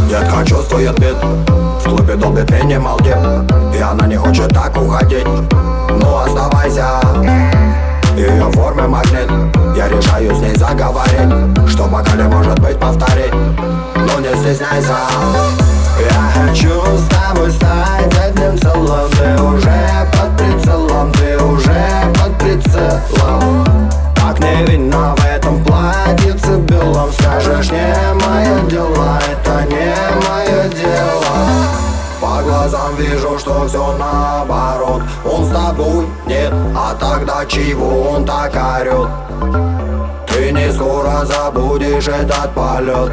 Детка чувствует бит, в клубе долбит минимал дип, и она не хочет так уходить. Ну оставайся, ее в форме магнит. Я решаю с ней заговорить, что пока не может быть повторить. Ну не стесняйся. Я хочу с тобой стать одним целым. Ты уже под прицелом, ты уже под прицелом. Так невинно в этом платьице белом. Скажешь, не мое дело, это не мое дело. По глазам вижу, что все наоборот. Он с тобой нет, а тогда чего он так орет? Ты не скоро забудешь этот полет.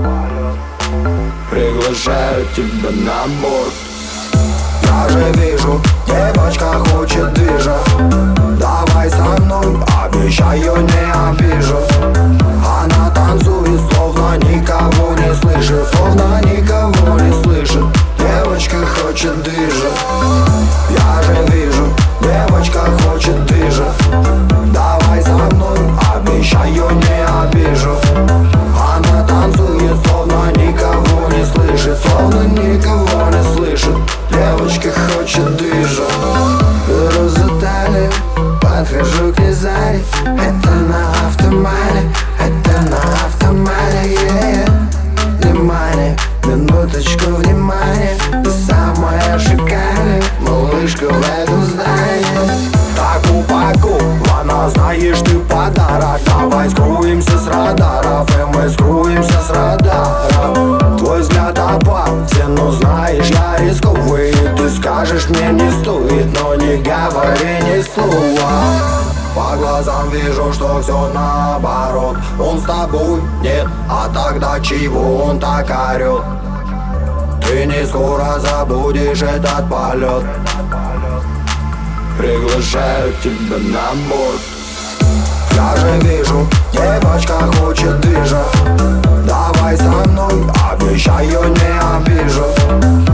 Приглашаю тебя на борт. Я же вижу, девочка хочет движа. Давай со мной, обещаю, не обижу. Она танцует, словно никого не слышит. Словно никого не слышит. Девочка хочет движа. Я же вижу, девочка хочет движа. Давай со мной, обещаю, не обижу. Она танцует, словно никого не слышит. Словно никого не слышит. Девочка хочет движа. Беру за талию, подхожу к ней сзади. Это на автомате, это на автомате, yeah. Внимание, минуточку внимания. Ты самая шикарная малышка в этом здании. Так упакована, знаешь, ты подарок. Давай скроемся с радаров, и мы скроемся с радаров. Твой взгляд опасен, но знаешь, я рисковый. Ты скажешь, мне не стоит, но не говори ни слова. По глазам вижу, что все наоборот. Он с тобой нет, а тогда чего он так орет? Ты не скоро забудешь этот полет. Приглашаю тебя на борт. Я же вижу, девочка хочет движа. Давай со мной, обещаю, не обижу.